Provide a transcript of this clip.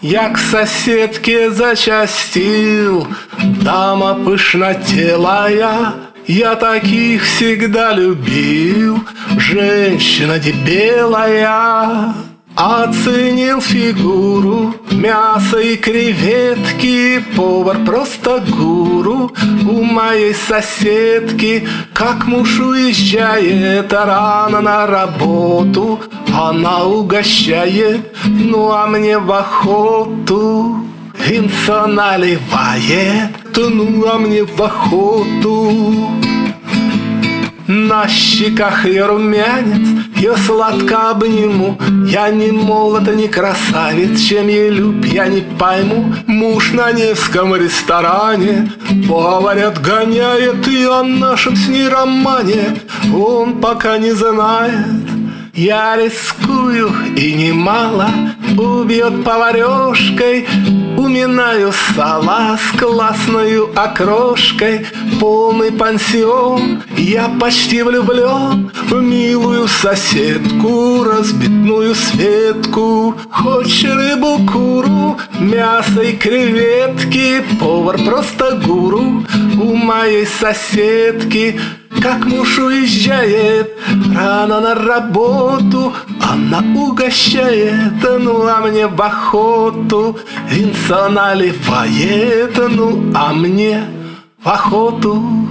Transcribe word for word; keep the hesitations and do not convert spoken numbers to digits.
Я к соседке зачастил, дама пышнотелая. Я таких всегда любил, женщина дебелая. Оценил фигуру, мясо и креветки, повар просто гуру. У моей соседки, как муж уезжает рано на работу, она угощает, ну а мне в охоту. Винца наливает, ну а мне в охоту. На щеках ее румянец, ее сладко обниму. Я не молод, не красавец, чем ей люб, я не пойму. Муж на Невском ресторане повар отгоняет, и о нашем с ней романе он пока не знает. Я рискую и немало, убьет поварешкой. Уминаю сала с классной окрошкой. Полный пансион, я почти влюблен в милую соседку, разбитную Светку. Хочешь рыбу, куру, мясо и креветки, повар просто гуру. У моей соседки, как муж уезжает рано на работу, она угощает, ну а мне в охоту. Винца наливает, ну а мне в охоту.